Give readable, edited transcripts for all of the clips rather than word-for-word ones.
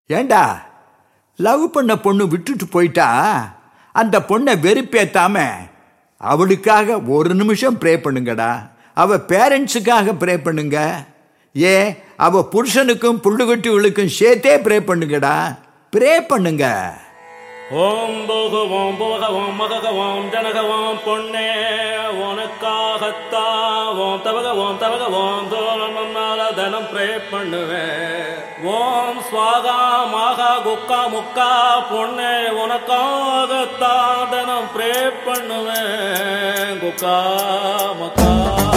ஏண்டா லவ் பண்ண பொண்ணு விட்டுட்டு போயிட்டா அந்த பொண்ணை வெறுப்பேத்தாம அவளுக்காக ஒரு நிமிஷம் ப்ரே பண்ணுங்கடா. அவ பேரண்ட்ஸுக்காக ப்ரே பண்ணுங்க. ஏன் அவ புருஷனுக்கும் புள்ளுகுட்டிகளுக்கும் சேர்த்தே ப்ரே பண்ணுங்கடா. ப்ரே பண்ணுங்க. ஓம் போகவோம் போகவோம் மககவோம் ஜனகவோம் பொண்ணே உனக்காகத்தான் ஓம் தவகவோம் தோழனால தினம் ப்ரே பண்ணுவேன். ஓம் ஸ்வாகா மாகா குக்கா முக்கா பொண்ணே உனக்காகத்தான் தினம் ப்ரே பண்ணுவேன். குக்கா முக்கா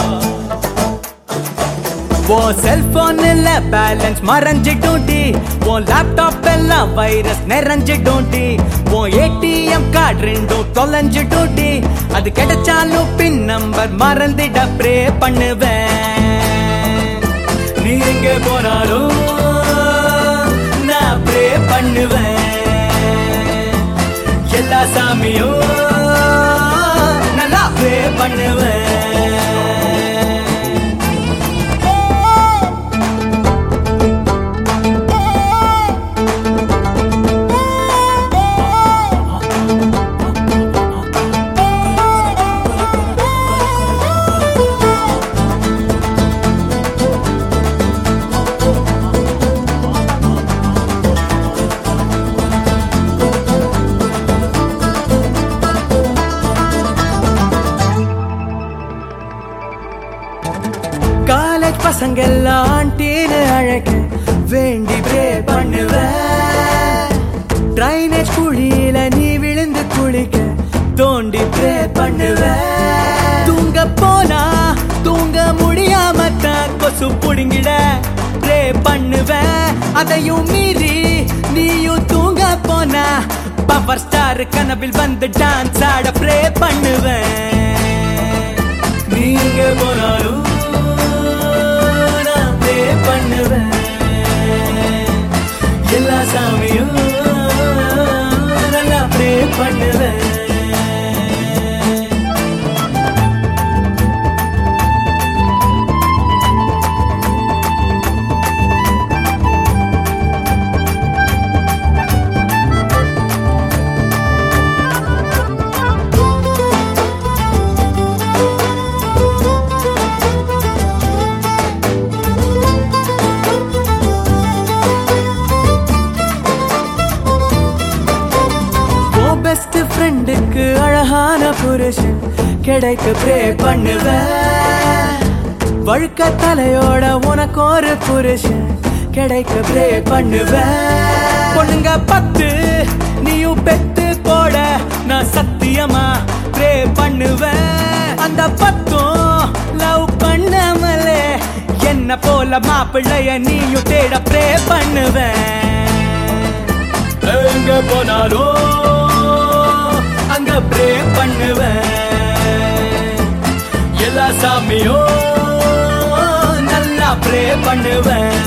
वो सेलफोन இல்ல பேலன்ஸ் மறஞ்சிட்டோண்டி, वो லேப்டாப் எல்லாம் வைரஸ் நிறைஞ்சிட்டோண்டி, वो ஏடிஎம் கார்டு ரெண்டும் தொலைஞ்சிட்டோண்டி, அது கிடைச்சாலும் பின் நம்பர் மறந்துட ப்ரே பண்ணுவேன். நீ எங்க போனாலும் நான் ப்ரே பண்ணுவேன். எல்லா சாமியும் நல்லா ப்ரே பண்ணுவேன். காலேஜ் பசங்கெல்லாம் ஆண்டின்னு அழைக்க வேண்டி ப்ரே பண்ணுவேன். ட்ரைனேஜ் குழியில நீ விழுந்து குளிக்க தோண்டி ப்ரே பண்ணுவேன். தூங்க போனா தூங்க முடியாம தான் கொசு புடுங்கிட ப்ரே பண்ணுவேன். அதையும் மீறி நீயும் தூங்க போனா பவர் ஸ்டார் கனவில் வந்து டான்ஸ் ஆட ப்ரே பண்ணுவேன். நீங்க போனாலும் பண்ணுவேன். எல்லா சாமியும் நல்லா ப்ரே பண்ணுவேன். பெஸ்ட் ஃப்ரெண்டுக்கு அழகான புருஷன் கிடைக்க ப்ரே பண்ணுவேன். வழுக்க தலையோட உனக்கு ஒரு புருஷன் கிடைக்க ப்ரே பண்ணுவேன். பொண்ணுங்க 10 நீயும் பெத்து போட நான் சத்தியமா ப்ரே பண்ணுவேன். அந்த 10 லவ் பண்ணாமலே என்ன போல மாப்பிள்ளைய நீயும் தேட ப்ரே பண்ணுவேன். எங்க போனாலும் அங்க ப்ரே பண்ணுவேன். எல்லா சாமியும் நல்லா ப்ரே பண்ணுவேன்.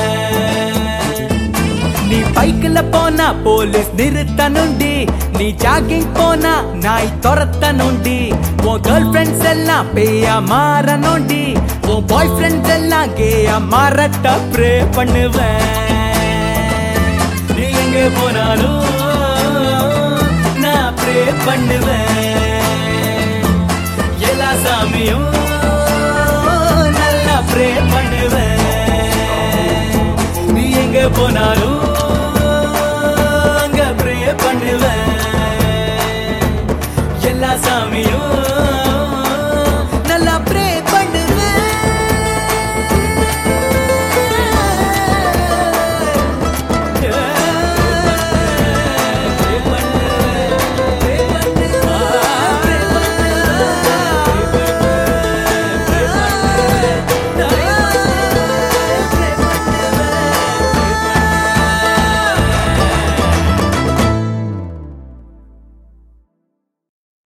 நீ பைக்கில் போனா போலீஸ் நிறுத்தணுண்டி, நீ ஜாகிங் போனா நாய் துரத்தணுண்டி, உன் கேர்ள் ஃப்ரெண்ட்ஸ் எல்லாம் பேயா மாறணுண்டி, உன் பாய் ஃப்ரெண்ட்ஸ் எல்லாம் கேயா மாறட்ட ப்ரே பண்ணுவேன். நீ எங்க போனாலும் நான் ப்ரே பண்ணுவேன். எல்லா சாமியும் நல்லா ப்ரே பண்ணுவேன். நீ எங்க போனாலும்